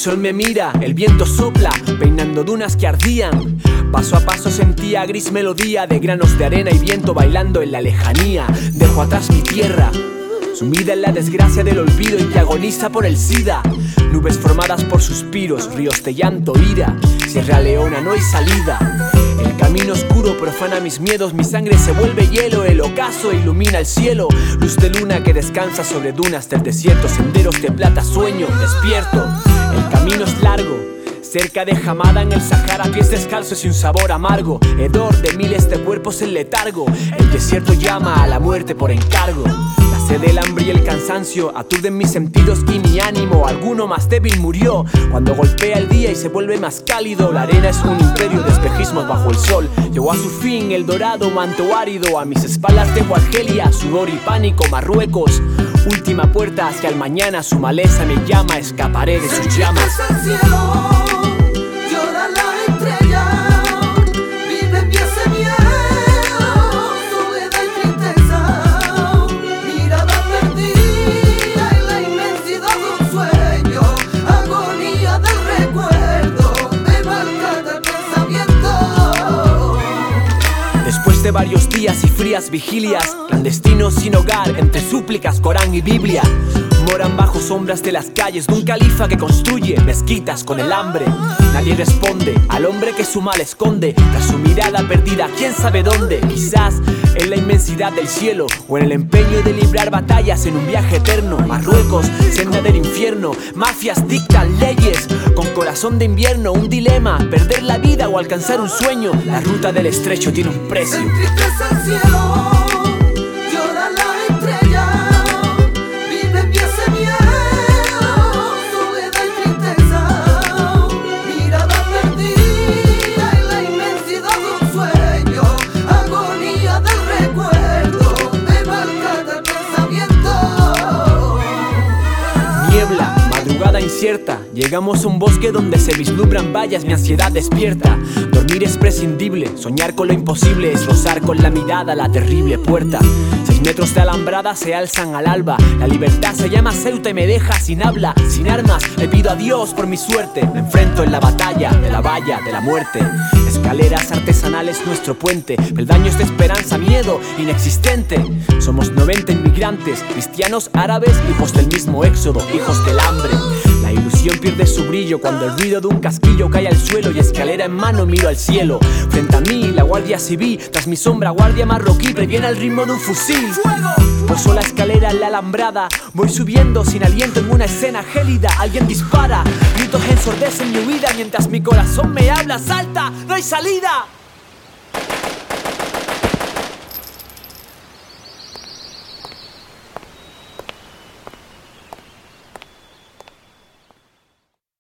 sol me mira, el viento sopla, peinando dunas que ardían. Paso a paso sentía gris melodía de granos de arena y viento bailando en la lejanía. Dejo atrás mi tierra, sumida en la desgracia del olvido y que agoniza por el SIDA. Nubes formadas por suspiros, ríos de llanto, ira. Sierra Leona no hay salida. El camino oscuro profana mis miedos, mi sangre se vuelve hielo. El ocaso ilumina el cielo, luz de luna que descansa sobre dunas del desierto. Senderos de plata sueño, despierto. El camino es largo, cerca de Hamada en el Sahara, pies descalzos y un sabor amargo. Hedor de miles de cuerpos en letargo. El desierto llama a la muerte por encargo. La sed, el hambre y el cansancio aturden mis sentidos y mi ánimo. Alguno más débil murió cuando golpea el día y se vuelve más cálido. La arena es un imperio de espejismos bajo el sol. Llegó a su fin el dorado manto árido. A mis espaldas dejo Argelia, sudor y pánico, Marruecos. Última puerta hacia el mañana, su maleza me llama, escaparé de sus llamas. Después de varios días y frías vigilias, clandestinos sin hogar, entre súplicas, Corán y Biblia, moran bajo sombras de las calles de un califa que construye mezquitas con el hambre. Nadie responde al hombre que su mal esconde, tras su mirada perdida, quién sabe dónde. Quizás en la inmensidad del cielo o en el empeño de librar batallas en un viaje eterno. Marruecos, senda del infierno, mafias dictan leyes con corazón de invierno. Un dilema, perder la vida o alcanzar un sueño. La ruta del estrecho tiene un precio. Se entristece el cielo, llora la estrella, vive en pie ese miedo, soledad y tristeza, mirada perdida en la inmensidad de un sueño, agonía del recuerdo, me marca el pensamiento. Niebla, madrugada incierta, llegamos a un bosque donde se vislumbran vallas, mi ansiedad despierta. Dormir es prescindible, soñar con lo imposible es rozar con la mirada la terrible puerta. 6 metros de alambrada se alzan al alba, la libertad se llama Ceuta y me deja sin habla, sin armas. Le pido a Dios por mi suerte, me enfrento en la batalla de la valla de la muerte. Escaleras artesanales nuestro puente, peldaños de esperanza, miedo inexistente. Somos 90 inmigrantes, cristianos, árabes, hijos del mismo éxodo, hijos del hambre. La ilusión pierde su brillo cuando el ruido de un casquillo cae al suelo y escalera en mano miro al cielo. Frente a mí la guardia civil, tras mi sombra guardia marroquí, previene el ritmo de un fusil. Poso la escalera en la alambrada, voy subiendo sin aliento en una escena gélida. Alguien dispara, gritos ensordecen mi huida mientras mi corazón me habla, salta, no hay salida.